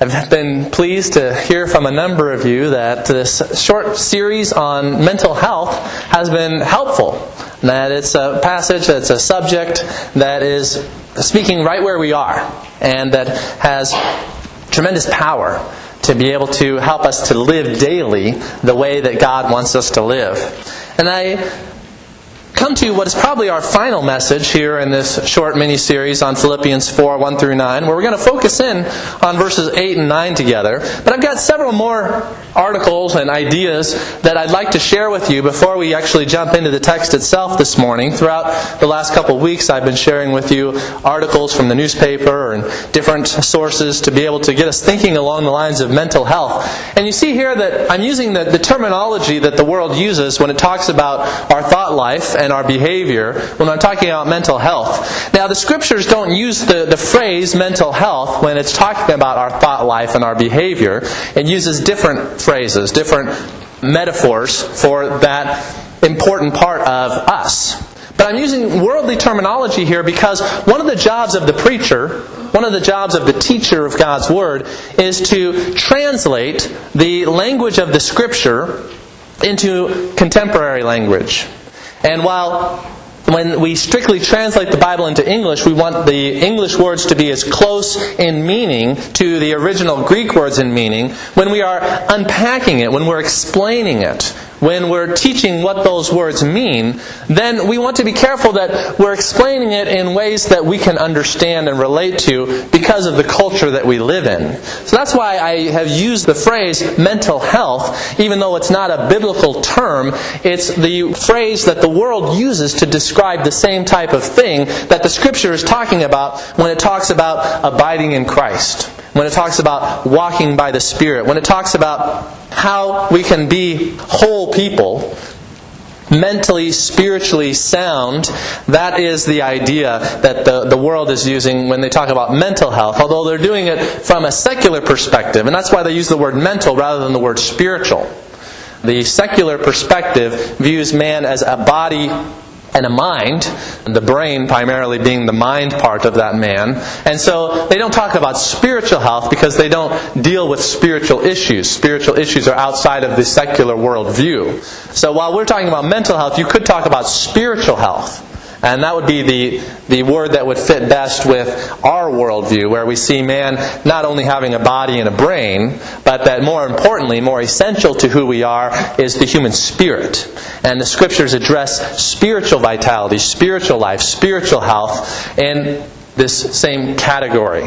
I've been pleased to hear from a number of you that this short series on mental health has been helpful. That it's a passage, it's a subject that is speaking right where we are, and that has tremendous power to be able to help us to live daily the way that God wants us to live. And I come to what is probably our final message here in this short mini-series on Philippians 4, 1 through 9, where we're going to focus in on verses 8 and 9 together. But I've got several more articles and ideas that I'd like to share with you before we actually jump into the text itself this morning. Throughout the last couple of weeks, I've been sharing with you articles from the newspaper and different sources to be able to get us thinking along the lines of mental health. And you see here that I'm using the terminology that the world uses when it talks about our thought life and our behavior when I'm talking about mental health. Now, the Scriptures don't use the phrase mental health when it's talking about our thought life and our behavior. It uses different phrases, different metaphors for that important part of us. But I'm using worldly terminology here because one of the jobs of the preacher, one of the jobs of the teacher of God's Word, is to translate the language of the Scripture into contemporary language. And when we strictly translate the Bible into English, we want the English words to be as close in meaning to the original Greek words in meaning. When we are unpacking it, when we're explaining it, when we're teaching what those words mean, then we want to be careful that we're explaining it in ways that we can understand and relate to because of the culture that we live in. So that's why I have used the phrase mental health, even though it's not a biblical term. It's the phrase that the world uses to describe the same type of thing that the Scripture is talking about when it talks about abiding in Christ, when it talks about walking by the Spirit, when it talks about how we can be whole people, mentally, spiritually sound. That is the idea that the world is using when they talk about mental health, although they're doing it from a secular perspective, and that's why they use the word mental rather than the word spiritual. The secular perspective views man as a body and a mind, the brain primarily being the mind part of that man. And so they don't talk about spiritual health because they don't deal with spiritual issues. Spiritual issues are outside of the secular worldview. So while we're talking about mental health, you could talk about spiritual health. And that would be the word that would fit best with our worldview, where we see man not only having a body and a brain, but that more importantly, more essential to who we are, is the human spirit. And the Scriptures address spiritual vitality, spiritual life, spiritual health in this same category.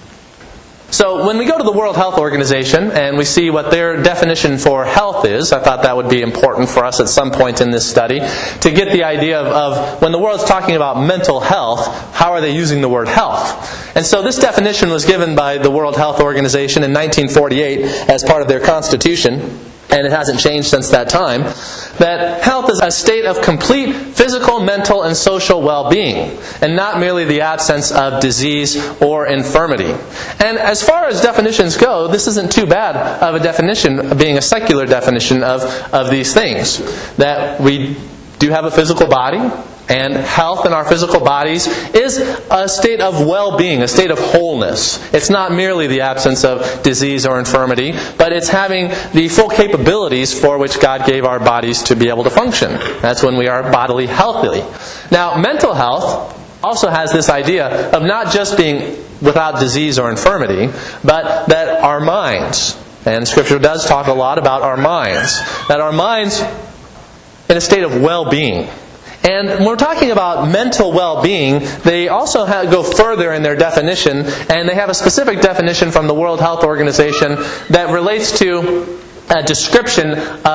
So when we go to the World Health Organization and we see what their definition for health is, I thought that would be important for us at some point in this study to get the idea of when the world's talking about mental health, how are they using the word health? And so this definition was given by the World Health Organization in 1948 as part of their constitution, and it hasn't changed since that time, that health is a state of complete physical, mental, and social well-being, and not merely the absence of disease or infirmity. And as far as definitions go, this isn't too bad of a definition, being a secular definition of these things. That we do have a physical body, and health in our physical bodies is a state of well-being, a state of wholeness. It's not merely the absence of disease or infirmity, but it's having the full capabilities for which God gave our bodies to be able to function. That's when we are bodily healthy. Now, mental health also has this idea of not just being without disease or infirmity, but that our minds, and Scripture does talk a lot about our minds, that our minds in a state of well-being. And when we're talking about mental well-being, they also go further in their definition, and they have a specific definition from the World Health Organization that relates to a description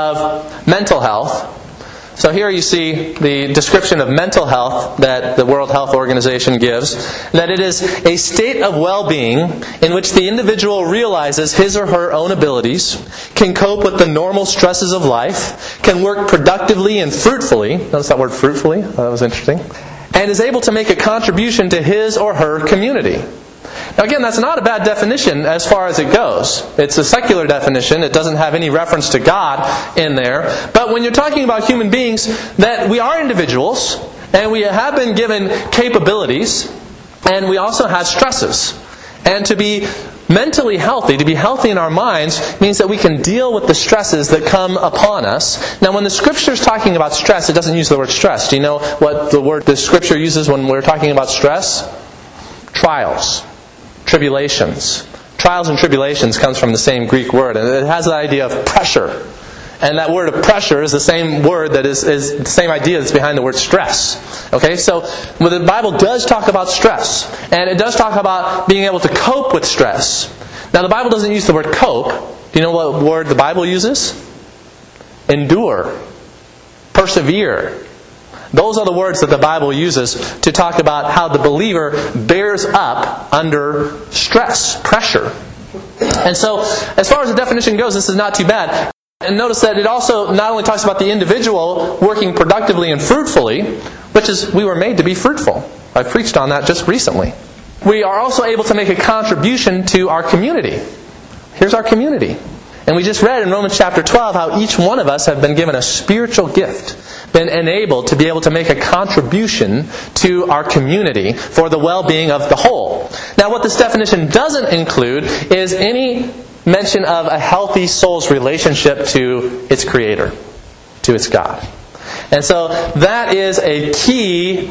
of mental health. So here you see the description of mental health that the World Health Organization gives, that it is a state of well-being in which the individual realizes his or her own abilities, can cope with the normal stresses of life, can work productively and fruitfully, notice that word fruitfully, that was interesting, and is able to make a contribution to his or her community. Now again, that's not a bad definition as far as it goes. It's a secular definition. It doesn't have any reference to God in there. But when you're talking about human beings, that we are individuals, and we have been given capabilities, and we also have stresses. And to be mentally healthy, to be healthy in our minds, means that we can deal with the stresses that come upon us. Now, when the Scripture is talking about stress, it doesn't use the word stress. Do you know what the Scripture uses when we're talking about stress? Trials, tribulations. Trials and tribulations comes from the same Greek word, and it has the idea of pressure. And that word of pressure is the same word that is the same idea that's behind the word stress. Okay, so the Bible does talk about stress. And it does talk about being able to cope with stress. Now, the Bible doesn't use the word cope. Do you know what word the Bible uses? Endure. Persevere. Those are the words that the Bible uses to talk about how the believer bears up under stress, pressure. And so, as far as the definition goes, this is not too bad. And notice that it also not only talks about the individual working productively and fruitfully, which is, we were made to be fruitful. I preached on that just recently. We are also able to make a contribution to our community. Here's our community. And we just read in Romans chapter 12 how each one of us have been given a spiritual gift, been enabled to be able to make a contribution to our community for the well-being of the whole. Now, what this definition doesn't include is any mention of a healthy soul's relationship to its Creator, to its God. And so that is a key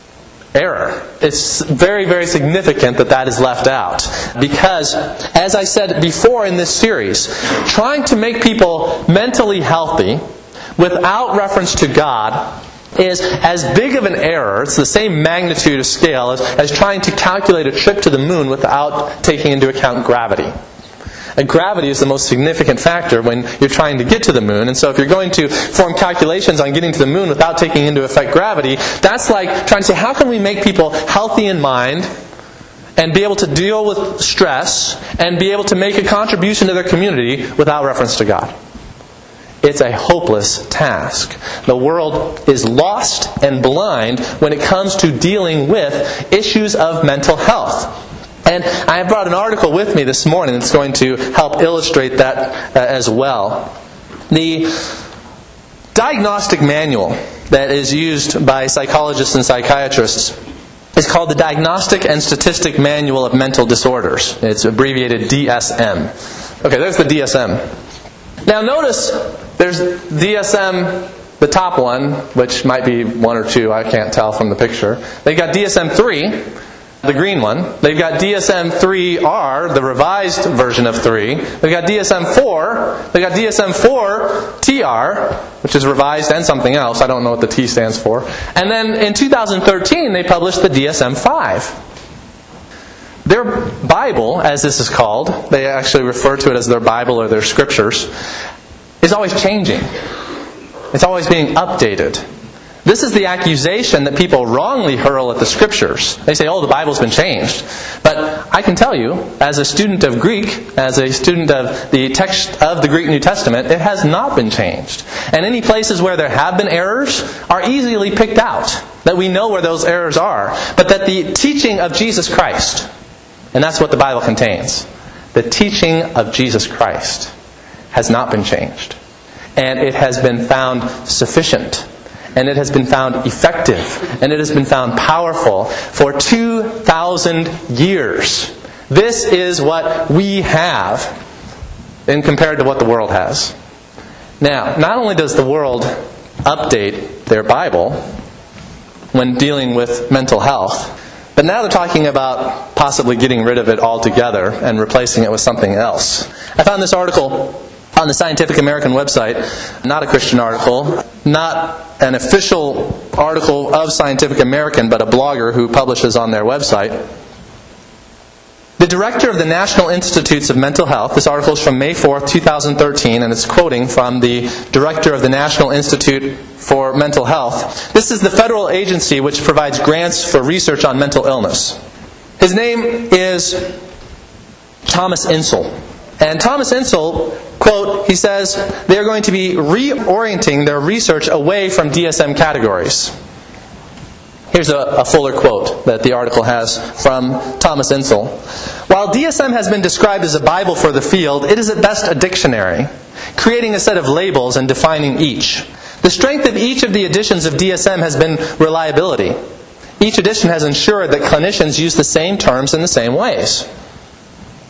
error. It's very, very significant that that is left out. Because, as I said before in this series, trying to make people mentally healthy without reference to God is as big of an error, it's the same magnitude of scale as trying to calculate a trip to the moon without taking into account gravity. And gravity is the most significant factor when you're trying to get to the moon. And so if you're going to form calculations on getting to the moon without taking into effect gravity, that's like trying to say, how can we make people healthy in mind and be able to deal with stress and be able to make a contribution to their community without reference to God? It's a hopeless task. The world is lost and blind when it comes to dealing with issues of mental health. And I have brought an article with me this morning that's going to help illustrate that as well. The diagnostic manual that is used by psychologists and psychiatrists is called the Diagnostic and Statistic Manual of Mental Disorders. It's abbreviated DSM. Okay, there's the DSM. Now notice there's DSM, the top one, which might be one or two, I can't tell from the picture. They've got DSM-3. The green one. They've got DSM-3R, the revised version of 3. They've got DSM-4. They've got DSM-4-TR, which is revised and something else. I don't know what the T stands for. And then in 2013, they published the DSM-5. Their Bible, as this is called, they actually refer to it as their Bible or their scriptures, is always changing. It's always being updated. This is the accusation that people wrongly hurl at the Scriptures. They say, oh, the Bible's been changed. But I can tell you, as a student of Greek, as a student of the text of the Greek New Testament, it has not been changed. And any places where there have been errors are easily picked out, that we know where those errors are. But that the teaching of Jesus Christ, and that's what the Bible contains, the teaching of Jesus Christ has not been changed. And it has been found sufficient. And it has been found effective. And it has been found powerful for 2,000 years. This is what we have in compared to what the world has. Now, not only does the world update their Bible when dealing with mental health, but now they're talking about possibly getting rid of it altogether and replacing it with something else. I found this article on the Scientific American website, not a Christian article, not an official article of Scientific American, but a blogger who publishes on their website. The director of the National Institutes of Mental Health, this article is from May 4th, 2013, and it's quoting from the director of the National Institute for Mental Health. This is the federal agency which provides grants for research on mental illness. His name is Thomas Insel. And Thomas Insel, quote, he says, they're going to be reorienting their research away from DSM categories. Here's a fuller quote that the article has from Thomas Insel. While DSM has been described as a Bible for the field, it is at best a dictionary, creating a set of labels and defining each. The strength of each of the editions of DSM has been reliability. Each edition has ensured that clinicians use the same terms in the same ways.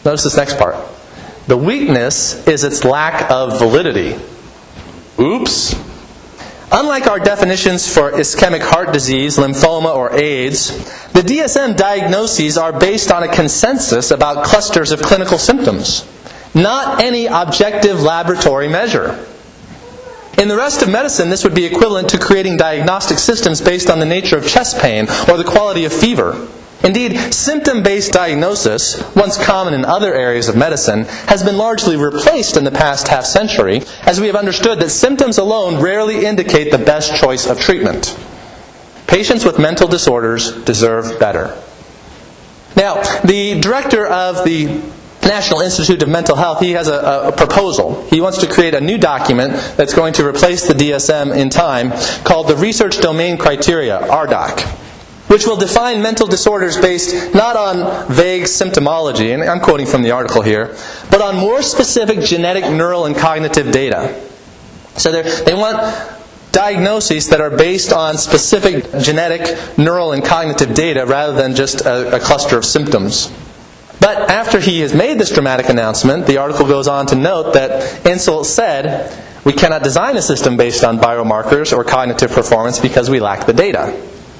Notice this next part. The weakness is its lack of validity. Oops. Unlike our definitions for ischemic heart disease, lymphoma, or AIDS, the DSM diagnoses are based on a consensus about clusters of clinical symptoms, not any objective laboratory measure. In the rest of medicine, this would be equivalent to creating diagnostic systems based on the nature of chest pain or the quality of fever. Indeed, symptom-based diagnosis, once common in other areas of medicine, has been largely replaced in the past half-century, as we have understood that symptoms alone rarely indicate the best choice of treatment. Patients with mental disorders deserve better. Now, the director of the National Institute of Mental Health, he has a proposal. He wants to create a new document that's going to replace the DSM in time, called the Research Domain Criteria, RDoC, which will define mental disorders based not on vague symptomology, and I'm quoting from the article here, but on more specific genetic, neural, and cognitive data. So they want diagnoses that are based on specific genetic, neural, and cognitive data rather than just a cluster of symptoms. But after he has made this dramatic announcement, the article goes on to note that Insel said, "We cannot design a system based on biomarkers or cognitive performance because we lack the data."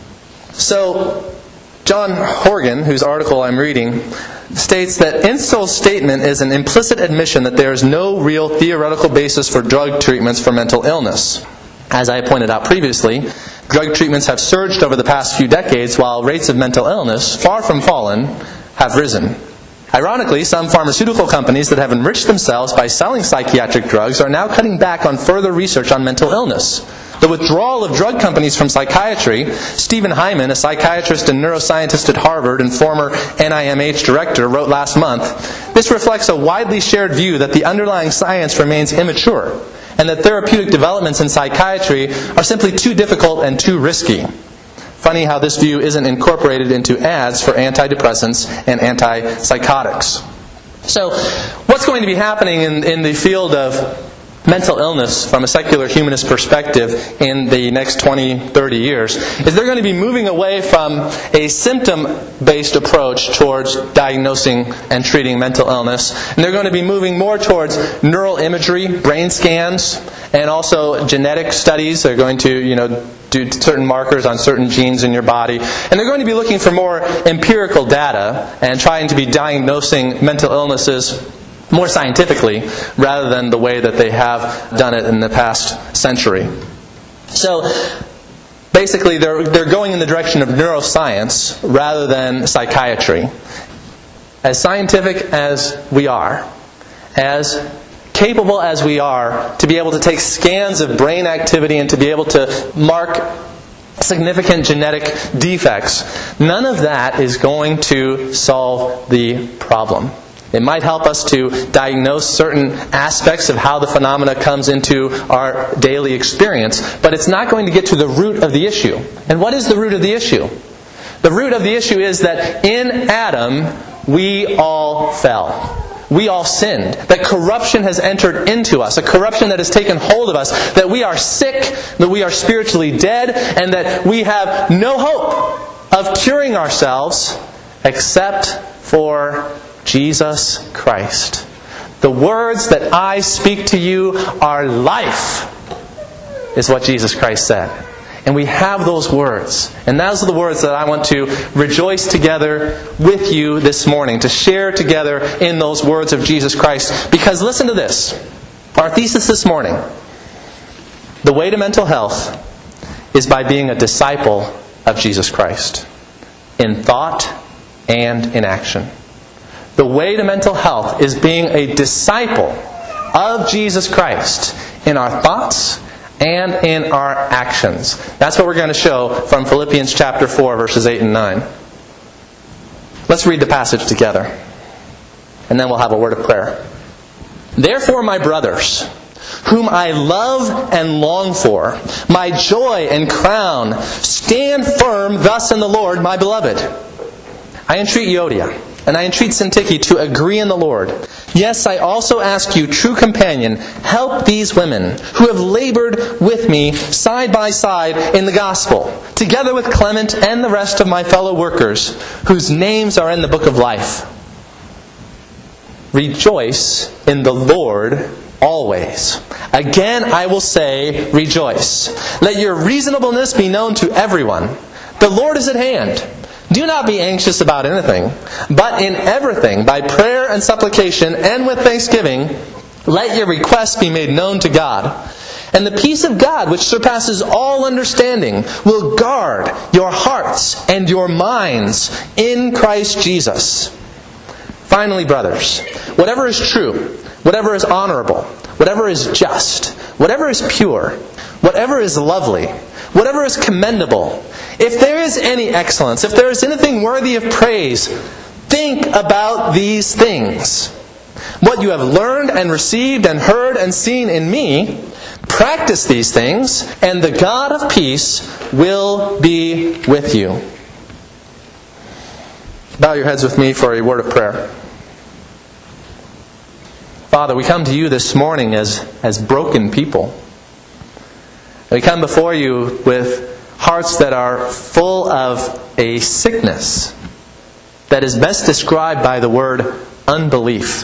So, John Horgan, whose article I'm reading, states that Insel's statement is an implicit admission that there is no real theoretical basis for drug treatments for mental illness. As I pointed out previously, drug treatments have surged over the past few decades, while rates of mental illness, far from fallen, have risen. Ironically, some pharmaceutical companies that have enriched themselves by selling psychiatric drugs are now cutting back on further research on mental illness. The withdrawal of drug companies from psychiatry, Stephen Hyman, a psychiatrist and neuroscientist at Harvard and former NIMH director, wrote last month, "This reflects a widely shared view that the underlying science remains immature, and that therapeutic developments in psychiatry are simply too difficult and too risky." Funny how this view isn't incorporated into ads for antidepressants and antipsychotics. So, what's going to be happening in the field of mental illness from a secular humanist perspective in the next 20, 30 years is they're going to be moving away from a symptom-based approach towards diagnosing and treating mental illness, and they're going to be moving more towards neural imagery, brain scans, and also genetic studies. They're going to, do certain markers on certain genes in your body, and they're going to be looking for more empirical data and trying to be diagnosing mental illnesses more scientifically rather than the way that they have done it in the past century. So basically they're going in the direction of neuroscience rather than psychiatry. As scientific as we are, as capable as we are to be able to take scans of brain activity and to be able to mark significant genetic defects, none of that is going to solve the problem. It might help us to diagnose certain aspects of how the phenomena comes into our daily experience, but it's not going to get to the root of the issue. And what is the root of the issue? The root of the issue is that in Adam, we all fell. We all sinned. That corruption has entered into us. A corruption that has taken hold of us. That we are sick, that we are spiritually dead, and that we have no hope of curing ourselves except for Jesus Christ. The words that I speak to you are life, is what Jesus Christ said. And we have those words. And those are the words that I want to rejoice together with you this morning, to share together in those words of Jesus Christ. Because listen to this. Our thesis this morning. The way to mental health is by being a disciple of Jesus Christ. In thought and in action. The way to mental health is being a disciple of Jesus Christ in our thoughts and in our actions. That's what we're going to show from Philippians chapter 4, verses 8 and 9. Let's read the passage together, and then we'll have a word of prayer. "Therefore, my brothers, whom I love and long for, my joy and crown, stand firm thus in the Lord, my beloved. I entreat Euodia, and I entreat Syntyche to agree in the Lord. Yes, I also ask you, true companion, help these women who have labored with me side by side in the gospel, together with Clement and the rest of my fellow workers, whose names are in the book of life. rejoice in the Lord always. Again, I will say, rejoice. Let your reasonableness be known to everyone. The Lord is at hand. Do not be anxious about anything, but in everything, by prayer and supplication and with thanksgiving, let your requests be made known to God. And the peace of God, which surpasses all understanding, will guard your hearts and your minds in Christ Jesus. Finally, brothers, whatever is true, whatever is honorable, whatever is just, whatever is pure, whatever is lovely, whatever is commendable, if there is any excellence, if there is anything worthy of praise, think about these things. What you have learned and received and heard and seen in me, practice these things, and the God of peace will be with you. Bow your heads with me for a word of prayer. Father, we come to you this morning as broken people. We come before you with hearts that are full of a sickness that is best described by the word unbelief.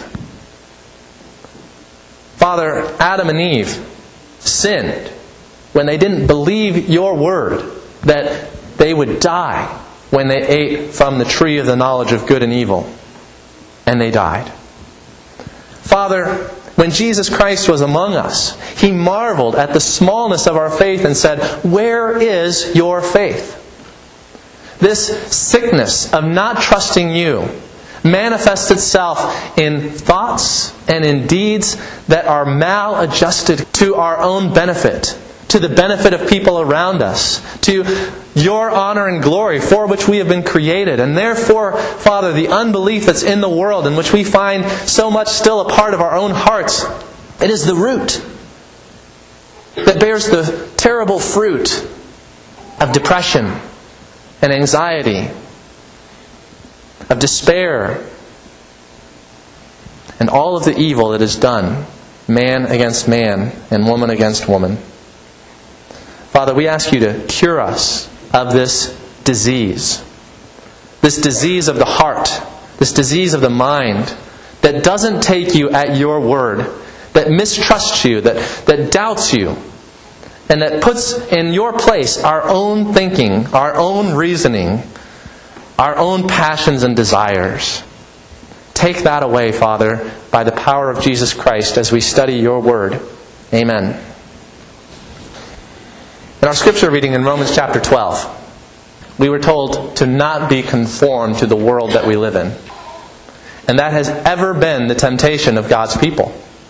Father, Adam and Eve sinned when they didn't believe your word that they would die when they ate from the tree of the knowledge of good and evil. And they died. Father, when Jesus Christ was among us, He marveled at the smallness of our faith and said, "Where is your faith?" This sickness of not trusting you manifests itself in thoughts and in deeds that are maladjusted to our own benefit, to the benefit of people around us, to your honor and glory for which we have been created. And therefore, Father, the unbelief that's in the world, in which we find so much still a part of our own hearts, it is the root that bears the terrible fruit of depression and anxiety, of despair, and all of the evil that is done, man against man and woman against woman. Father, we ask you to cure us of this disease of the heart, this disease of the mind that doesn't take you at your word, that mistrusts you, that doubts you, and that puts in your place our own thinking, our own reasoning, our own passions and desires. Take that away, Father, by the power of Jesus Christ as we study your word. Amen. In our scripture reading in Romans chapter 12, we were told to not be conformed to the world that we live in. And that has ever been the temptation of God's people.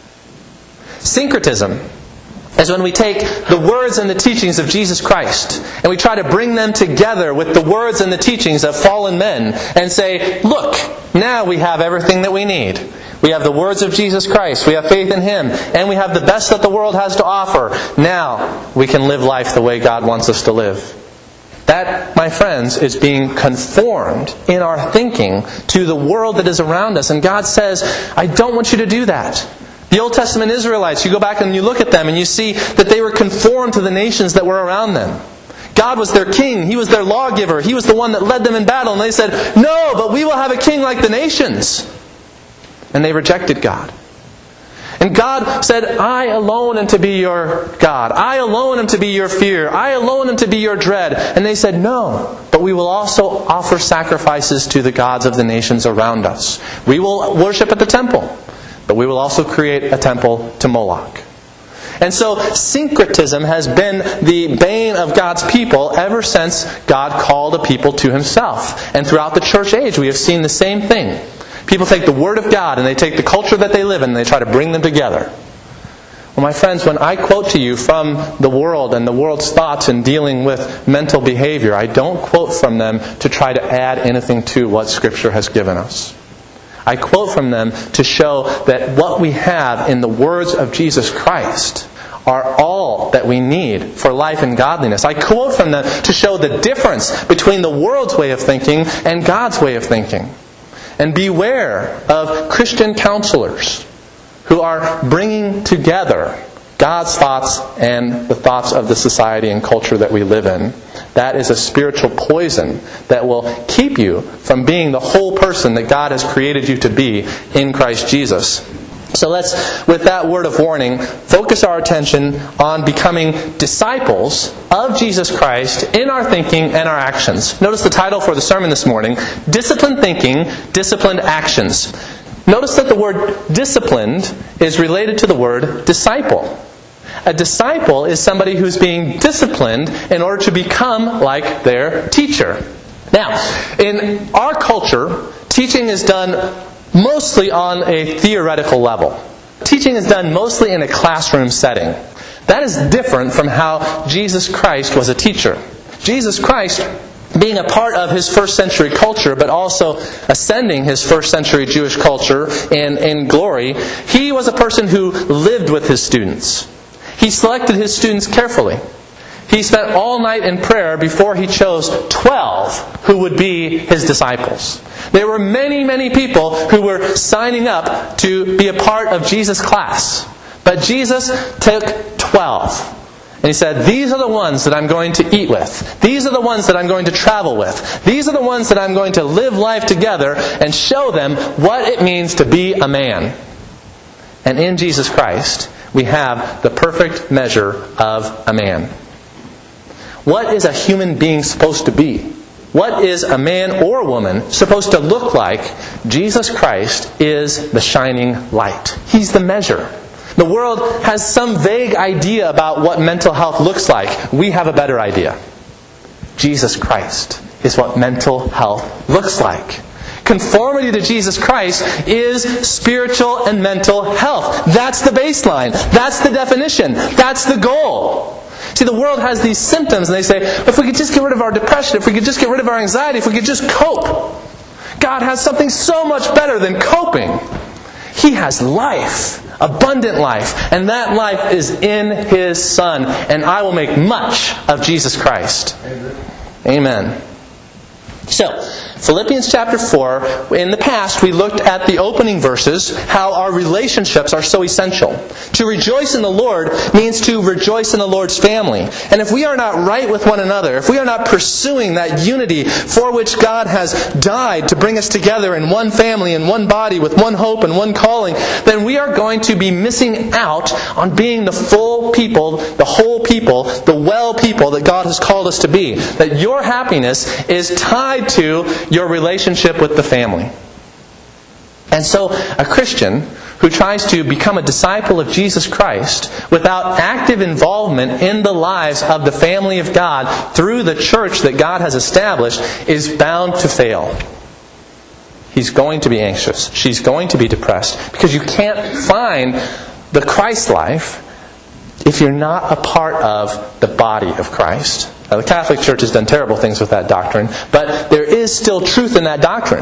Syncretism is when we take the words and the teachings of Jesus Christ and we try to bring them together with the words and the teachings of fallen men and say, look, now we have everything that we need. We have the words of Jesus Christ, we have faith in Him, and we have the best that the world has to offer. Now we can live life the way God wants us to live. That, my friends, is being conformed in our thinking to the world that is around us. And God says, I don't want you to do that. The Old Testament Israelites, you go back and you look at them and you see that they were conformed to the nations that were around them. God was their king. He was their lawgiver. He was the one that led them in battle. And they said, no, but we will have a king like the nations. And they rejected God. And God said, I alone am to be your God. I alone am to be your fear. I alone am to be your dread. And they said, no, but we will also offer sacrifices to the gods of the nations around us. We will worship at the temple, but we will also create a temple to Moloch. And so syncretism has been the bane of God's people ever since God called a people to Himself. And throughout the church age we have seen the same thing. People take the Word of God and they take the culture that they live in and they try to bring them together. Well, my friends, when I quote to you from the world and the world's thoughts in dealing with mental behavior, I don't quote from them to try to add anything to what Scripture has given us. I quote from them to show that what we have in the words of Jesus Christ are all that we need for life and godliness. I quote from them to show the difference between the world's way of thinking and God's way of thinking. And beware of Christian counselors who are bringing together God's thoughts and the thoughts of the society and culture that we live in. That is a spiritual poison that will keep you from being the whole person that God has created you to be in Christ Jesus. So let's, with that word of warning, focus our attention on becoming disciples of Jesus Christ in our thinking and our actions. Notice the title for the sermon this morning, Disciplined Thinking, Disciplined Actions. Notice that the word disciplined is related to the word disciple. A disciple is somebody who's being disciplined in order to become like their teacher. Now, in our culture, teaching is done mostly on a theoretical level. Teaching is done mostly in a classroom setting. That is different from how Jesus Christ was a teacher. Jesus Christ, being a part of his first century culture, but also ascending his first century Jewish culture in glory, he was a person who lived with his students. He selected his students carefully. He spent all night in prayer before he chose 12 who would be his disciples. There were many, many people who were signing up to be a part of Jesus' class. But Jesus took 12. And he said, these are the ones that I'm going to eat with. These are the ones that I'm going to travel with. These are the ones that I'm going to live life together and show them what it means to be a man. And in Jesus Christ, we have the perfect measure of a man. What is a human being supposed to be? What is a man or woman supposed to look like? Jesus Christ is the shining light. He's the measure. The world has some vague idea about what mental health looks like. We have a better idea. Jesus Christ is what mental health looks like. Conformity to Jesus Christ is spiritual and mental health. That's the baseline. That's the definition. That's the goal. See, the world has these symptoms, and they say, if we could just get rid of our depression, if we could just get rid of our anxiety, if we could just cope. God has something so much better than coping. He has life, abundant life, and that life is in His Son, and I will make much of Jesus Christ. Amen. So, Philippians chapter 4, in the past we looked at the opening verses, how our relationships are so essential. To rejoice in the Lord means to rejoice in the Lord's family. And if we are not right with one another, if we are not pursuing that unity for which God has died to bring us together in one family, in one body, with one hope and one calling, then we are going to be missing out on being the full people, the whole people, the well people that God has called us to be. That your happiness is tied to your relationship with the family. And so a Christian who tries to become a disciple of Jesus Christ without active involvement in the lives of the family of God through the church that God has established is bound to fail. He's going to be anxious. She's going to be depressed. Because you can't find the Christ life if you're not a part of the body of Christ. Now, the Catholic Church has done terrible things with that doctrine, but there is still truth in that doctrine.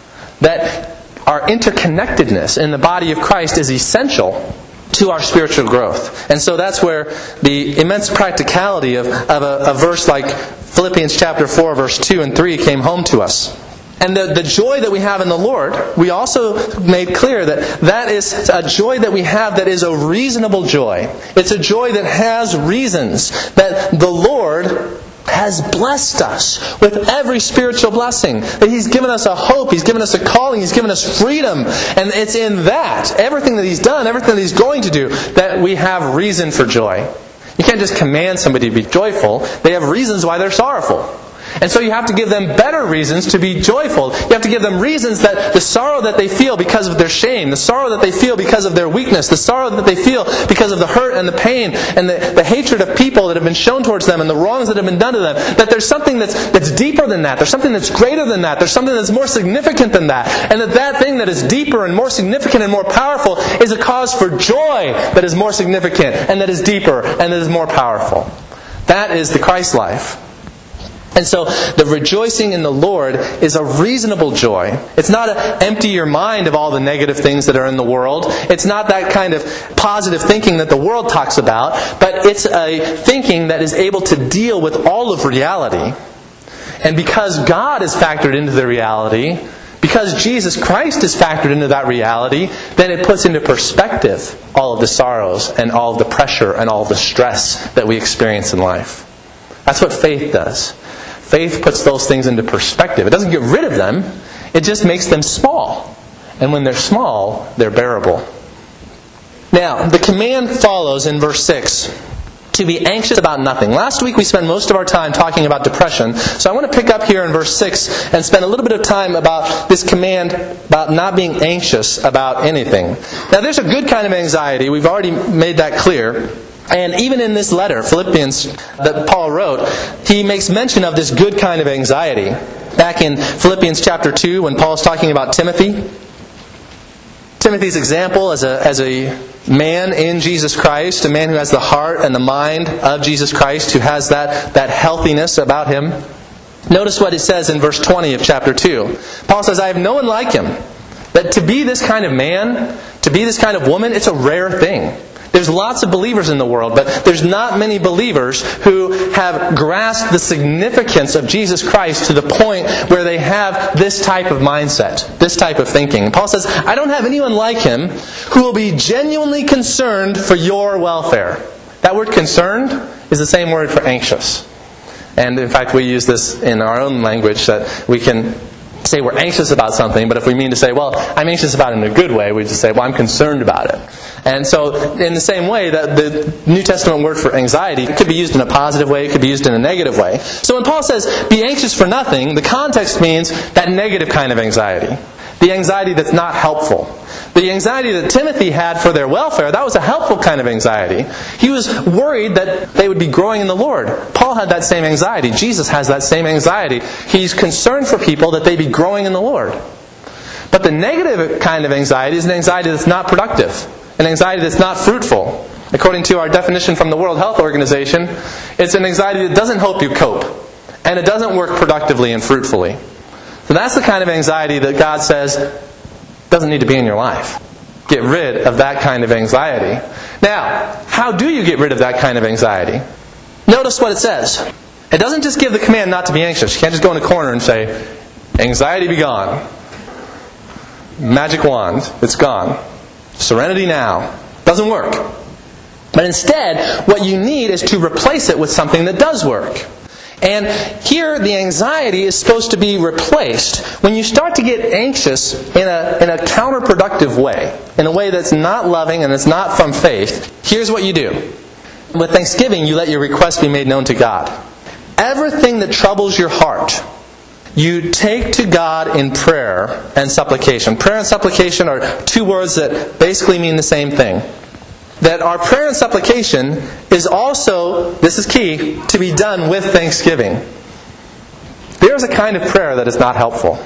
That our interconnectedness in the body of Christ is essential to our spiritual growth. And so that's where the immense practicality of a verse like Philippians chapter 4, verse 2 and 3 came home to us. And the joy that we have in the Lord, we also made clear that that is a joy that we have that is a reasonable joy. It's a joy that has reasons. That the Lord has blessed us with every spiritual blessing. That He's given us a hope. He's given us a calling. He's given us freedom. And it's in that, everything that He's done, everything that He's going to do, that we have reason for joy. You can't just command somebody to be joyful. They have reasons why they're sorrowful. And so you have to give them better reasons to be joyful. You have to give them reasons that the sorrow that they feel because of their shame, the sorrow that they feel because of their weakness, the sorrow that they feel because of the hurt and the pain and the hatred of people that have been shown towards them and the wrongs that have been done to them, that there's something that's deeper than that. There's something that's greater than that. There's something that's more significant than that. And that thing that is deeper and more significant and more powerful is a cause for joy that is more significant and that is deeper and that is more powerful. That is the Christ life. And so the rejoicing in the Lord is a reasonable joy. It's not an empty your mind of all the negative things that are in the world. It's not that kind of positive thinking that the world talks about. But it's a thinking that is able to deal with all of reality. And because God is factored into the reality, because Jesus Christ is factored into that reality, then it puts into perspective all of the sorrows and all of the pressure and all of the stress that we experience in life. That's what faith does. Faith puts those things into perspective. It doesn't get rid of them. It just makes them small. And when they're small, they're bearable. Now, the command follows in verse 6. To be anxious about nothing. Last week we spent most of our time talking about depression. So I want to pick up here in verse 6 and spend a little bit of time about this command about not being anxious about anything. Now there's a good kind of anxiety. We've already made that clear. And even in this letter, Philippians, that Paul wrote, he makes mention of this good kind of anxiety. Back in Philippians chapter 2, when Paul's talking about Timothy's example as a man in Jesus Christ, a man who has the heart and the mind of Jesus Christ, who has that healthiness about him. Notice what it says in verse 20 of chapter 2. Paul says, I have no one like him. But to be this kind of man, to be this kind of woman, it's a rare thing. There's lots of believers in the world, but there's not many believers who have grasped the significance of Jesus Christ to the point where they have this type of mindset, this type of thinking. Paul says, I don't have anyone like him who will be genuinely concerned for your welfare. That word concerned is the same word for anxious. And in fact, we use this in our own language, that we can say we're anxious about something, but if we mean to say, well, I'm anxious about it in a good way, we just say, well, I'm concerned about it. And so, in the same way, that the New Testament word for anxiety could be used in a positive way, it could be used in a negative way. So when Paul says, be anxious for nothing, the context means that negative kind of anxiety. The anxiety that's not helpful. The anxiety that Timothy had for their welfare, that was a helpful kind of anxiety. He was worried that they would be growing in the Lord. Paul had that same anxiety. Jesus has that same anxiety. He's concerned for people that they be growing in the Lord. But the negative kind of anxiety is an anxiety that's not productive. An anxiety that's not fruitful. According to our definition from the World Health Organization, it's an anxiety that doesn't help you cope. And it doesn't work productively and fruitfully. So that's the kind of anxiety that God says doesn't need to be in your life. Get rid of that kind of anxiety. Now, how do you get rid of that kind of anxiety? Notice what it says. It doesn't just give the command not to be anxious. You can't just go in a corner and say, anxiety be gone. Magic wand, it's gone. Serenity now. Doesn't work. But instead, what you need is to replace it with something that does work. And here, the anxiety is supposed to be replaced. When you start to get anxious in a counterproductive way, in a way that's not loving and it's not from faith, here's what you do. With thanksgiving, you let your request be made known to God. Everything that troubles your heart, you take to God in prayer and supplication. Prayer and supplication are two words that basically mean the same thing. That our prayer and supplication is also, this is key, to be done with thanksgiving. There's a kind of prayer that is not helpful.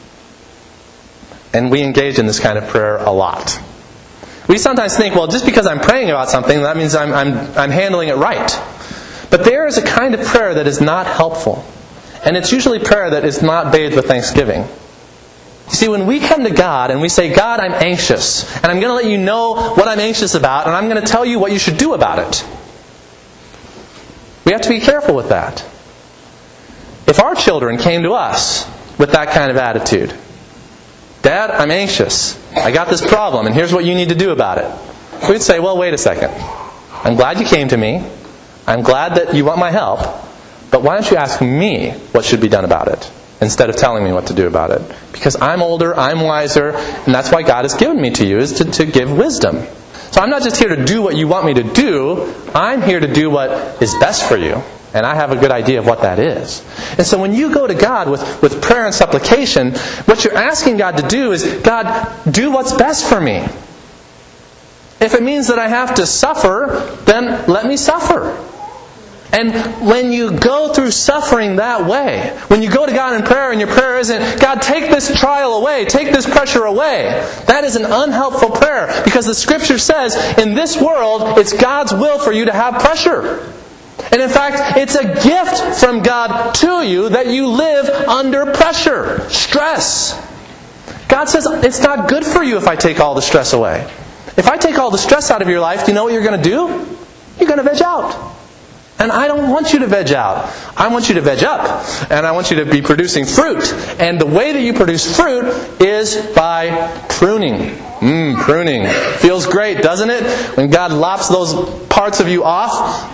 And we engage in this kind of prayer a lot. We sometimes think, well, just because I'm praying about something, that means I'm handling it right. But there is a kind of prayer that is not helpful. And it's usually prayer that is not bathed with thanksgiving. You see, when we come to God and we say, God, I'm anxious, and I'm going to let you know what I'm anxious about, and I'm going to tell you what you should do about it. We have to be careful with that. If our children came to us with that kind of attitude, Dad, I'm anxious. I got this problem, and here's what you need to do about it. We'd say, well, wait a second. I'm glad you came to me. I'm glad that you want my help. But why don't you ask me what should be done about it, instead of telling me what to do about it? Because I'm older, I'm wiser, and that's why God has given me to you, is to give wisdom. So I'm not just here to do what you want me to do, I'm here to do what is best for you. And I have a good idea of what that is. And so when you go to God with prayer and supplication, what you're asking God to do is, God, do what's best for me. If it means that I have to suffer, then let me suffer. And when you go through suffering that way, when you go to God in prayer and your prayer isn't, God, take this trial away, take this pressure away, that is an unhelpful prayer. Because the Scripture says, in this world, it's God's will for you to have pressure. And in fact, it's a gift from God to you that you live under pressure, stress. God says, it's not good for you if I take all the stress away. If I take all the stress out of your life, do you know what you're going to do? You're going to veg out. And I don't want you to veg out. I want you to veg up. And I want you to be producing fruit. And the way that you produce fruit is by pruning. Pruning. Feels great, doesn't it? When God lops those parts of you off.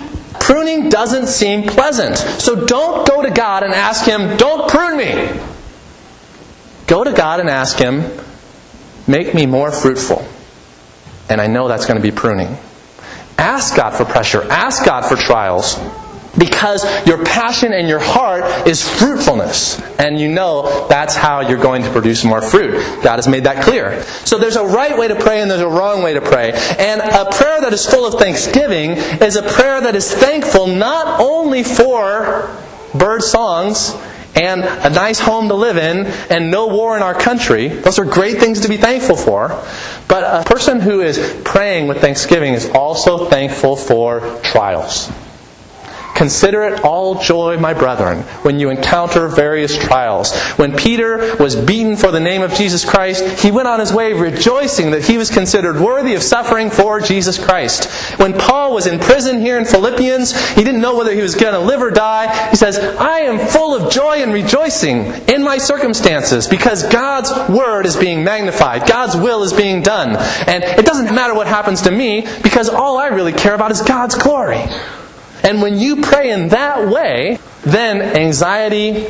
Pruning doesn't seem pleasant. So don't go to God and ask Him, don't prune me. Go to God and ask Him, make me more fruitful. And I know that's going to be pruning. Ask God for pressure. Ask God for trials. Because your passion and your heart is fruitfulness. And you know that's how you're going to produce more fruit. God has made that clear. So there's a right way to pray and there's a wrong way to pray. And a prayer that is full of thanksgiving is a prayer that is thankful not only for bird songs and a nice home to live in and no war in our country. Those are great things to be thankful for. But a person who is praying with thanksgiving is also thankful for trials. Consider it all joy, my brethren, when you encounter various trials. When Peter was beaten for the name of Jesus Christ, he went on his way rejoicing that he was considered worthy of suffering for Jesus Christ. When Paul was in prison here in Philippians, he didn't know whether he was going to live or die. He says, I am full of joy and rejoicing in my circumstances because God's word is being magnified. God's will is being done. And it doesn't matter what happens to me because all I really care about is God's glory. And when you pray in that way, then anxiety,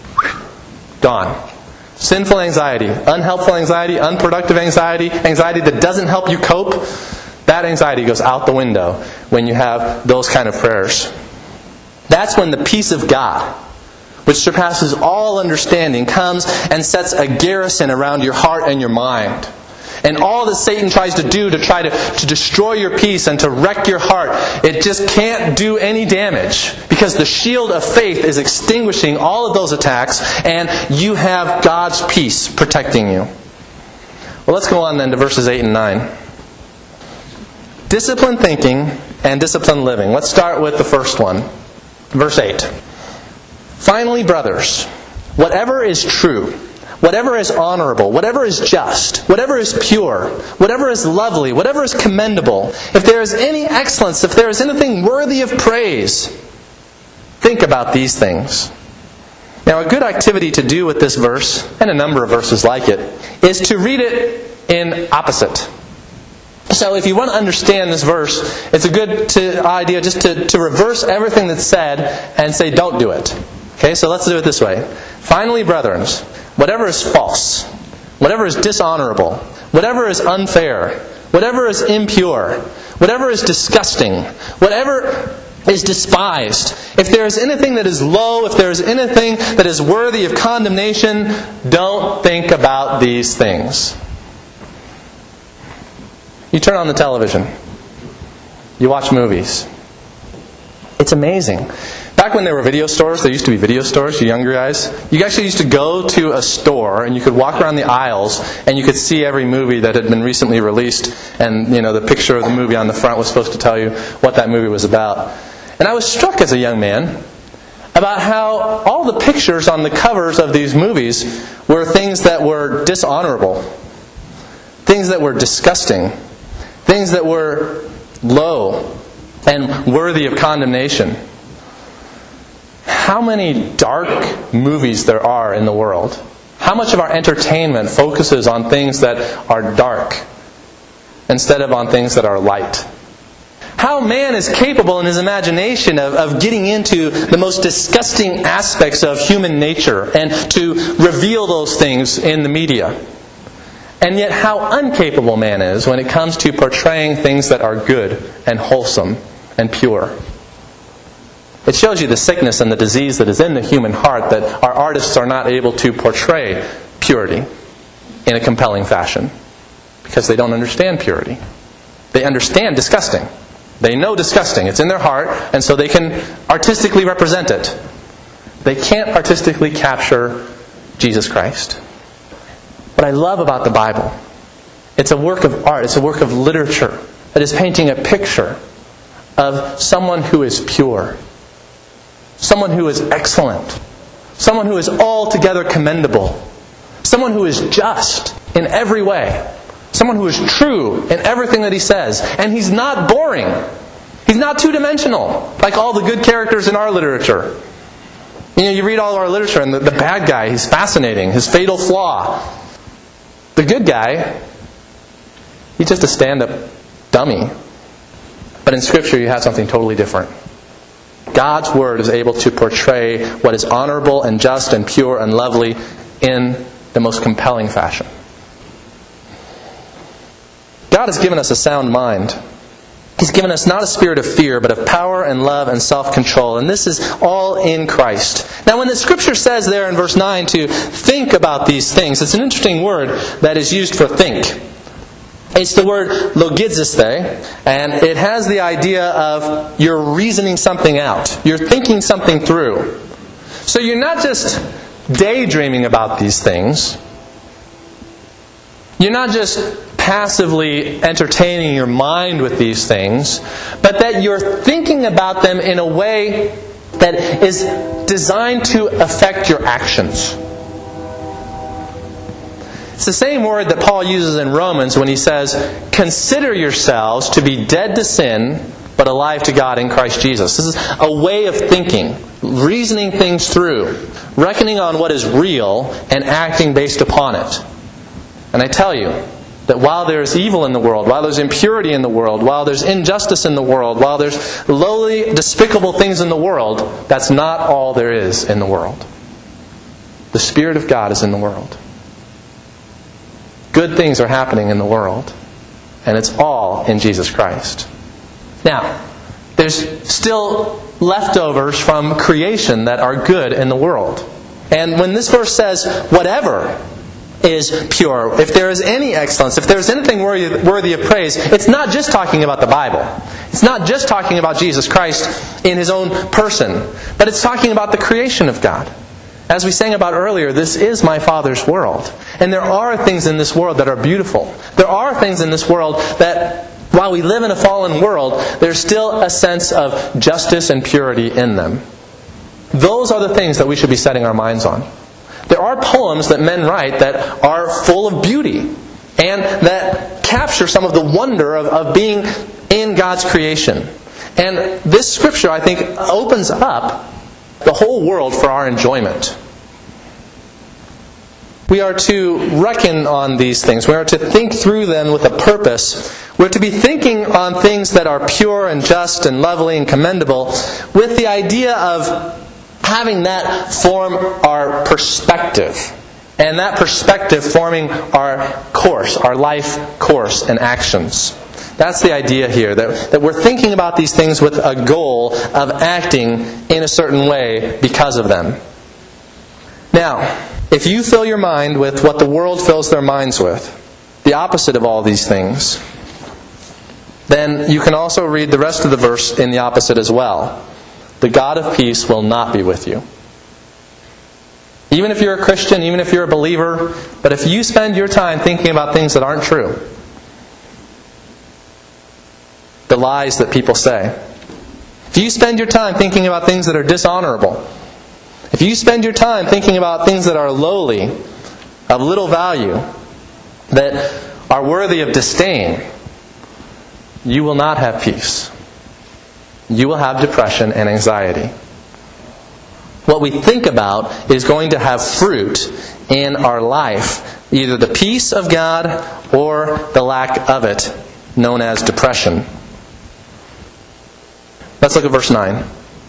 gone. Sinful anxiety, unhelpful anxiety, unproductive anxiety, anxiety that doesn't help you cope, that anxiety goes out the window when you have those kind of prayers. That's when the peace of God, which surpasses all understanding, comes and sets a garrison around your heart and your mind. And all that Satan tries to do to try to destroy your peace and to wreck your heart, it just can't do any damage. Because the shield of faith is extinguishing all of those attacks and you have God's peace protecting you. Well, let's go on then to verses 8 and 9. Disciplined thinking and disciplined living. Let's start with the first one. Verse 8. Finally, brothers, whatever is true, whatever is honorable, whatever is just, whatever is pure, whatever is lovely, whatever is commendable, if there is any excellence, if there is anything worthy of praise, think about these things. Now, a good activity to do with this verse, and a number of verses like it, is to read it in opposite. So if you want to understand this verse, it's a good idea just to reverse everything that's said and say, don't do it. Okay, so let's do it this way. Finally, brethren, whatever is false, whatever is dishonorable, whatever is unfair, whatever is impure, whatever is disgusting, whatever is despised, if there is anything that is low, if there is anything that is worthy of condemnation, don't think about these things. You turn on the television. You watch movies. It's amazing. Back when there were video stores, there used to be video stores, you younger guys. You actually used to go to a store and you could walk around the aisles and you could see every movie that had been recently released. And, the picture of the movie on the front was supposed to tell you what that movie was about. And I was struck as a young man about how all the pictures on the covers of these movies were things that were dishonorable, things that were disgusting, things that were low and worthy of condemnation. How many dark movies there are in the world. How much of our entertainment focuses on things that are dark instead of on things that are light. How man is capable in his imagination of getting into the most disgusting aspects of human nature and to reveal those things in the media. And yet how uncapable man is when it comes to portraying things that are good and wholesome and pure. It shows you the sickness and the disease that is in the human heart, that our artists are not able to portray purity in a compelling fashion because they don't understand purity. They understand disgusting. They know disgusting. It's in their heart, and so they can artistically represent it. They can't artistically capture Jesus Christ. What I love about the Bible, it's a work of art, it's a work of literature that is painting a picture of someone who is pure, someone who is excellent, someone who is altogether commendable, someone who is just in every way, someone who is true in everything that he says, and he's not boring. He's not two-dimensional like all the good characters in our literature. You read all of our literature, and the bad guy, he's fascinating, his fatal flaw. The good guy, he's just a stand-up dummy. But in Scripture, you have something totally different. God's Word is able to portray what is honorable and just and pure and lovely in the most compelling fashion. God has given us a sound mind. He's given us not a spirit of fear, but of power and love and self-control. And this is all in Christ. Now, when the Scripture says there in verse 9 to think about these things, it's an interesting word that is used for think. It's the word logiziste, and it has the idea of you're reasoning something out. You're thinking something through. So you're not just daydreaming about these things. You're not just passively entertaining your mind with these things, but that you're thinking about them in a way that is designed to affect your actions. It's the same word that Paul uses in Romans when he says, "Consider yourselves to be dead to sin, but alive to God in Christ Jesus." This is a way of thinking, reasoning things through, reckoning on what is real and acting based upon it. And I tell you that while there's evil in the world, while there's impurity in the world, while there's injustice in the world, while there's lowly, despicable things in the world, that's not all there is in the world. The Spirit of God is in the world. Good things are happening in the world. And it's all in Jesus Christ. Now, there's still leftovers from creation that are good in the world. And when this verse says, whatever is pure, if there is any excellence, if there's anything worthy of praise, it's not just talking about the Bible. It's not just talking about Jesus Christ in His own person, but it's talking about the creation of God. As we sang about earlier, this is my Father's world. And there are things in this world that are beautiful. There are things in this world that, while we live in a fallen world, there's still a sense of justice and purity in them. Those are the things that we should be setting our minds on. There are poems that men write that are full of beauty and that capture some of the wonder of being in God's creation. And this Scripture, I think, opens up the whole world for our enjoyment. We are to reckon on these things. We are to think through them with a purpose. We're to be thinking on things that are pure and just and lovely and commendable with the idea of having that form our perspective. And that perspective forming our course, our life course and actions. That's the idea here, that we're thinking about these things with a goal of acting in a certain way because of them. Now, if you fill your mind with what the world fills their minds with, the opposite of all these things, then you can also read the rest of the verse in the opposite as well. The God of peace will not be with you. Even if you're a Christian, even if you're a believer, but if you spend your time thinking about things that aren't true, the lies that people say, if you spend your time thinking about things that are dishonorable, if you spend your time thinking about things that are lowly, of little value, that are worthy of disdain, you will not have peace. You will have depression and anxiety. What we think about is going to have fruit in our life, either the peace of God or the lack of it, known as depression. Let's look at verse 9.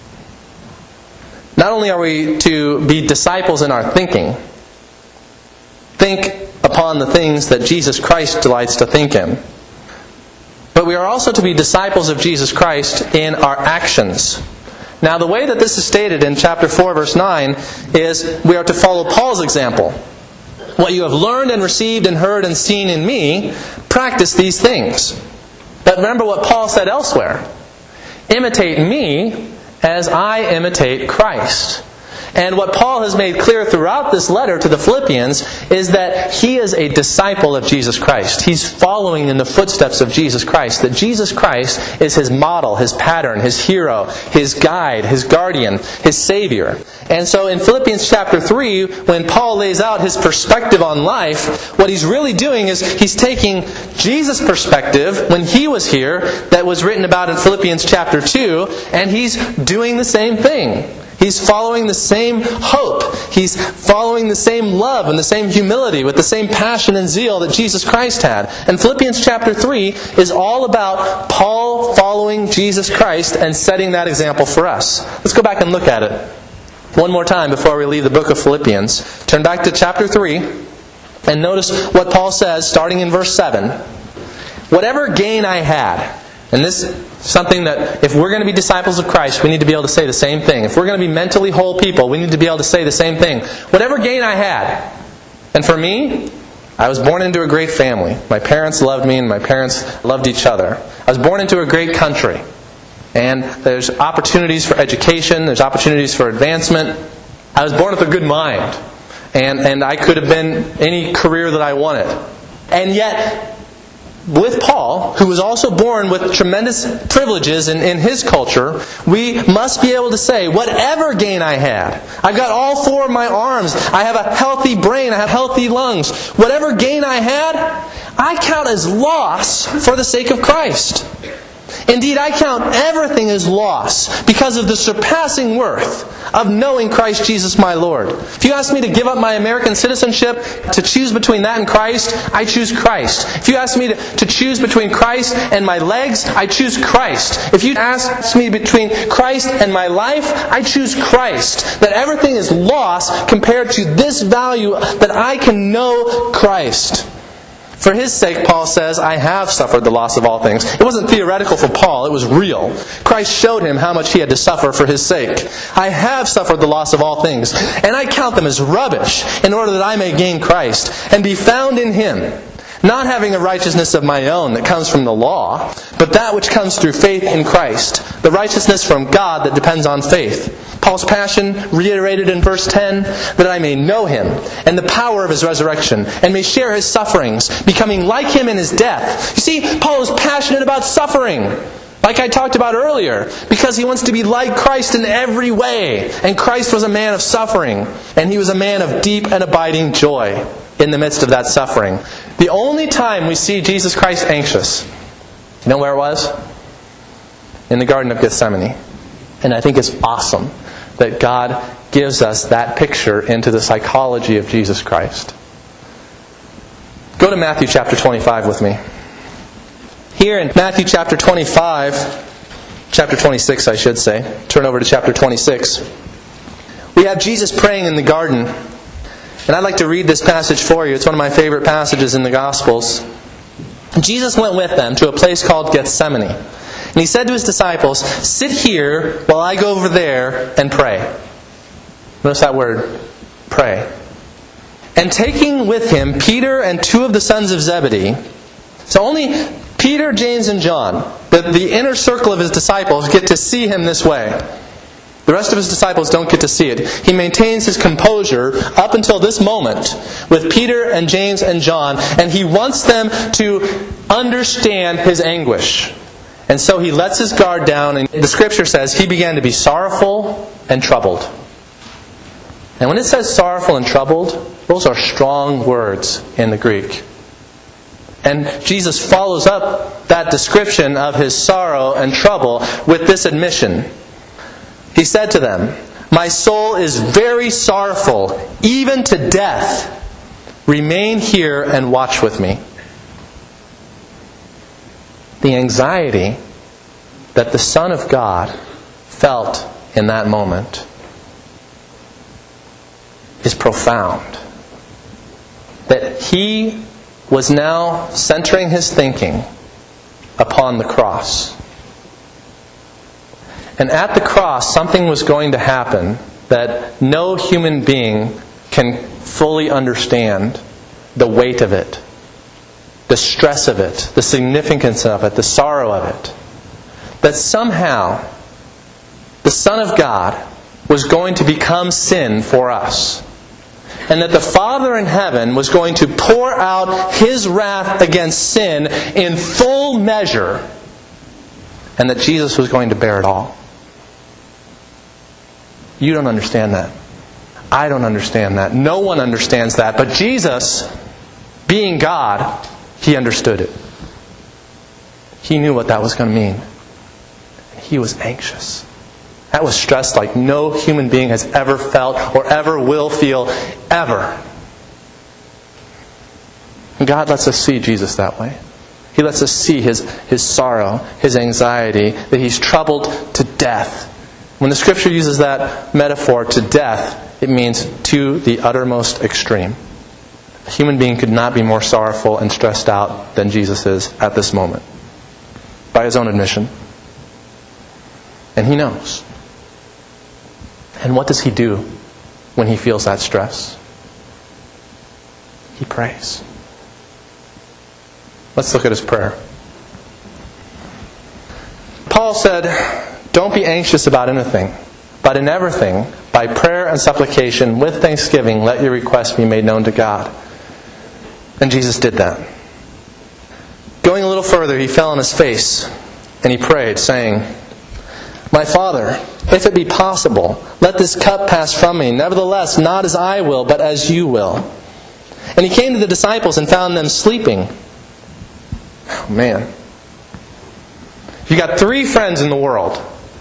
Not only are we to be disciples in our thinking, think upon the things that Jesus Christ delights to think in, but we are also to be disciples of Jesus Christ in our actions. Now, the way that this is stated in chapter 4, verse 9, is we are to follow Paul's example. What you have learned and received and heard and seen in me, practice these things. But remember what Paul said elsewhere. Imitate me as I imitate Christ. And what Paul has made clear throughout this letter to the Philippians is that he is a disciple of Jesus Christ. He's following in the footsteps of Jesus Christ. That Jesus Christ is his model, his pattern, his hero, his guide, his guardian, his Savior. And so in Philippians chapter 3, when Paul lays out his perspective on life, what he's really doing is he's taking Jesus' perspective when he was here, that was written about in Philippians chapter 2, and he's doing the same thing. He's following the same hope. He's following the same love and the same humility with the same passion and zeal that Jesus Christ had. And Philippians chapter 3 is all about Paul following Jesus Christ and setting that example for us. Let's go back and look at it one more time before we leave the book of Philippians. Turn back to chapter 3 and notice what Paul says starting in verse 7. Whatever gain I had, and this is something that if we're going to be disciples of Christ, we need to be able to say the same thing. If we're going to be mentally whole people, we need to be able to say the same thing. Whatever gain I had. And for me, I was born into a great family. My parents loved me and my parents loved each other. I was born into a great country. And there's opportunities for education, there's opportunities for advancement. I was born with a good mind. And I could have been any career that I wanted. And yet, with Paul, who was also born with tremendous privileges in his culture, we must be able to say, whatever gain I had, I've got all four of my arms, I have a healthy brain, I have healthy lungs, whatever gain I had, I count as loss for the sake of Christ. Indeed, I count everything as loss because of the surpassing worth of knowing Christ Jesus my Lord. If you ask me to give up my American citizenship to choose between that and Christ, I choose Christ. If you ask me to choose between Christ and my legs, I choose Christ. If you ask me between Christ and my life, I choose Christ. That everything is loss compared to this value that I can know Christ. For His sake, Paul says, I have suffered the loss of all things. It wasn't theoretical for Paul, it was real. Christ showed him how much he had to suffer for His sake. I have suffered the loss of all things, and I count them as rubbish, in order that I may gain Christ, and be found in Him, not having a righteousness of my own that comes from the law, but that which comes through faith in Christ, the righteousness from God that depends on faith. Paul's passion, reiterated in verse 10, that I may know Him and the power of His resurrection, and may share His sufferings, becoming like Him in His death. You see, Paul is passionate about suffering, like I talked about earlier, because he wants to be like Christ in every way. And Christ was a man of suffering, and He was a man of deep and abiding joy in the midst of that suffering. The only time we see Jesus Christ anxious, you know where it was? In the Garden of Gethsemane. And I think it's awesome that God gives us that picture into the psychology of Jesus Christ. Go to Matthew chapter 25 with me. Here in Matthew chapter 25, chapter 26 I should say, turn over to chapter 26. We have Jesus praying in the garden. And I'd like to read this passage for you. It's one of my favorite passages in the Gospels. Jesus went with them to a place called Gethsemane. And He said to His disciples, sit here while I go over there and pray. Notice that word, pray. And taking with Him Peter and two of the sons of Zebedee, so only Peter, James, and John, the inner circle of His disciples, get to see Him this way. The rest of His disciples don't get to see it. He maintains His composure up until this moment with Peter and James and John, and He wants them to understand His anguish. And so He lets His guard down, and the Scripture says He began to be sorrowful and troubled. And when it says sorrowful and troubled, those are strong words in the Greek. And Jesus follows up that description of His sorrow and trouble with this admission. He said to them, my soul is very sorrowful, even to death. Remain here and watch with me. The anxiety that the Son of God felt in that moment is profound. That He was now centering His thinking upon the cross. And at the cross, something was going to happen that no human being can fully understand the weight of it, the stress of it, the significance of it, the sorrow of it. That somehow the Son of God was going to become sin for us. And that the Father in heaven was going to pour out His wrath against sin in full measure. And that Jesus was going to bear it all. You don't understand that. I don't understand that. No one understands that. But Jesus, being God, He understood it. He knew what that was going to mean. He was anxious. That was stress like no human being has ever felt or ever will feel, ever. And God lets us see Jesus that way. He lets us see His sorrow, His anxiety, that He's troubled to death. When the Scripture uses that metaphor, to death, it means to the uttermost extreme. A human being could not be more sorrowful and stressed out than Jesus is at this moment, by His own admission. And He knows. And what does He do when He feels that stress? He prays. Let's look at His prayer. Paul said, "Don't be anxious about anything, but in everything, by prayer and supplication, with thanksgiving, let your requests be made known to God." And Jesus did that. Going a little further, He fell on His face and He prayed, saying, "My Father, if it be possible, let this cup pass from me. Nevertheless, not as I will, but as you will." And He came to the disciples and found them sleeping. Oh, man. You got 3 friends in the world,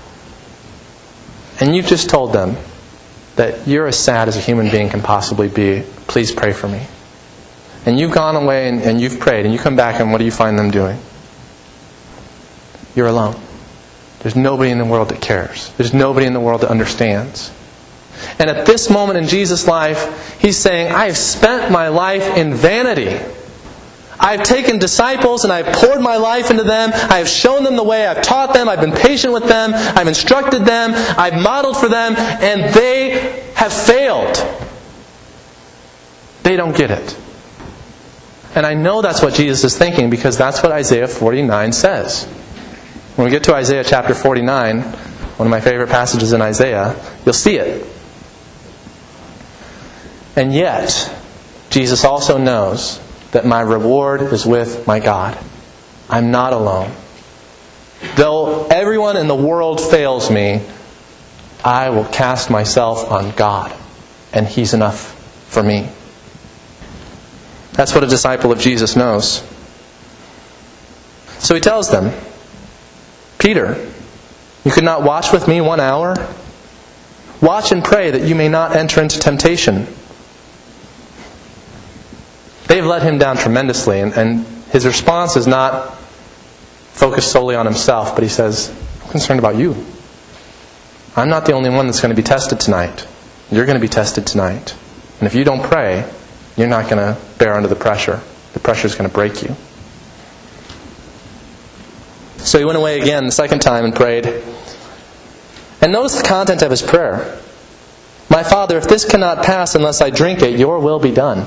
and you've just told them that you're as sad as a human being can possibly be. Please pray for me. And you've gone away and you've prayed, and you come back, and what do you find them doing? You're alone. There's nobody in the world that cares. There's nobody in the world that understands. And at this moment in Jesus' life, He's saying, I have spent my life in vanity. I've taken disciples and I've poured my life into them. I have shown them the way. I've taught them. I've been patient with them. I've instructed them. I've modeled for them. And they have failed. They don't get it. And I know that's what Jesus is thinking, because that's what Isaiah 49 says. When we get to Isaiah chapter 49, one of my favorite passages in Isaiah, you'll see it. And yet, Jesus also knows that my reward is with my God. I'm not alone. Though everyone in the world fails me, I will cast myself on God, and He's enough for me. That's what a disciple of Jesus knows. So He tells them, "Peter, you could not watch with me 1 hour? Watch and pray that you may not enter into temptation." They've let Him down tremendously, and His response is not focused solely on Himself, but He says, "I'm concerned about you. I'm not the only one that's going to be tested tonight. You're going to be tested tonight. And if you don't pray, you're not going to bear under the pressure. The pressure is going to break you." So He went away again the second time and prayed. And notice the content of His prayer. "My Father, if this cannot pass unless I drink it, your will be done."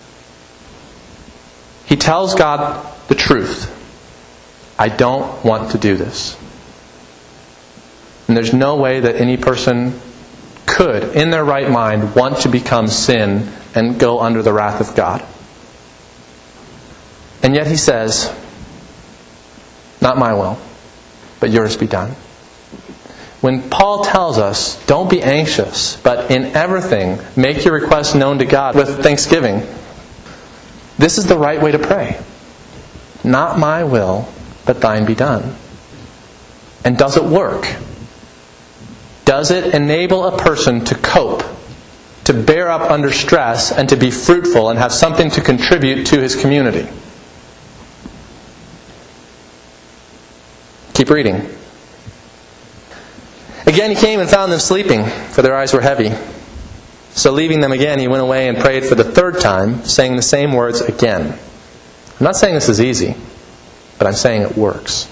He tells God the truth. I don't want to do this. And there's no way that any person could, in their right mind, want to become sin and go under the wrath of God. And yet He says, "Not my will, but yours be done." When Paul tells us, don't be anxious, but in everything, make your requests known to God with thanksgiving, this is the right way to pray. Not my will, but thine be done. And does it work? Does it enable a person to cope, to bear up under stress, and to be fruitful and have something to contribute to his community? Keep reading. Again He came and found them sleeping, for their eyes were heavy. So leaving them again, He went away and prayed for the 3rd time, saying the same words again. I'm not saying this is easy, but I'm saying it works.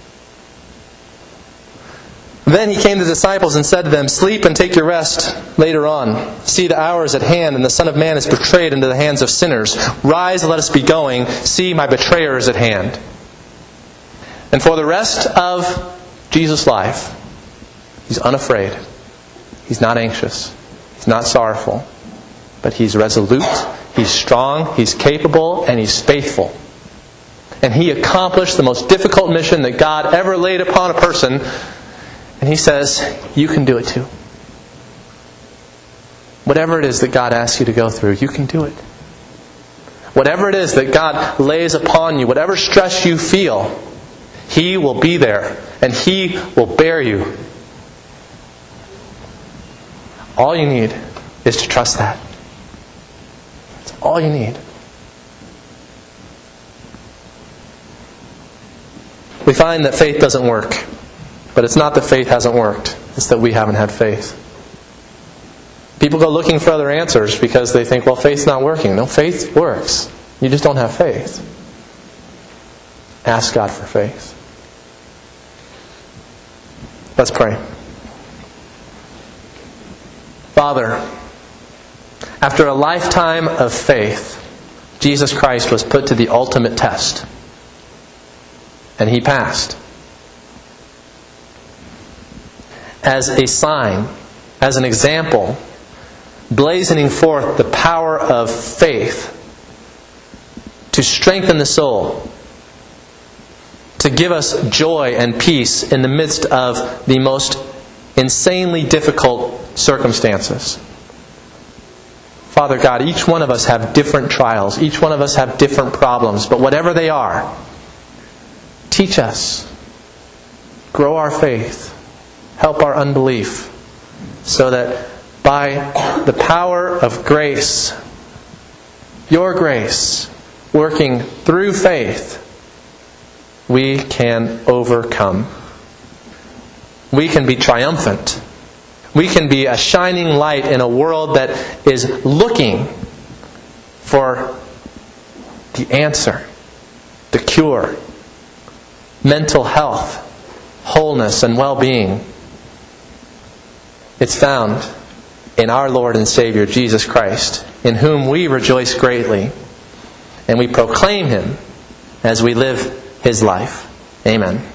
Then He came to the disciples and said to them, "Sleep and take your rest later on. See, the hour is at hand, and the Son of Man is betrayed into the hands of sinners. Rise and let us be going. See, my betrayer is at hand." And for the rest of Jesus' life, He's unafraid. He's not anxious. He's not sorrowful. But He's resolute, He's strong, He's capable, and He's faithful. And He accomplished the most difficult mission that God ever laid upon a person. And He says, you can do it too. Whatever it is that God asks you to go through, you can do it. Whatever it is that God lays upon you, whatever stress you feel, He will be there and He will bear you. All you need is to trust that. It's all you need. We find that faith doesn't work. But it's not that faith hasn't worked. It's that we haven't had faith. People go looking for other answers because they think, well, faith's not working. No, faith works. You just don't have faith. Ask God for faith. Let's pray. Father, after a lifetime of faith, Jesus Christ was put to the ultimate test. And He passed. As a sign, as an example, blazoning forth the power of faith to strengthen the soul, to give us joy and peace in the midst of the most insanely difficult circumstances. Father God, each one of us have different trials. Each one of us have different problems. But whatever they are, teach us. Grow our faith. Help our unbelief. So that by the power of grace, your grace, working through faith, we can overcome. We can be triumphant. We can be a shining light in a world that is looking for the answer, the cure, mental health, wholeness, and well-being. It's found in our Lord and Savior, Jesus Christ, in whom we rejoice greatly, and we proclaim Him as we live His life. Amen.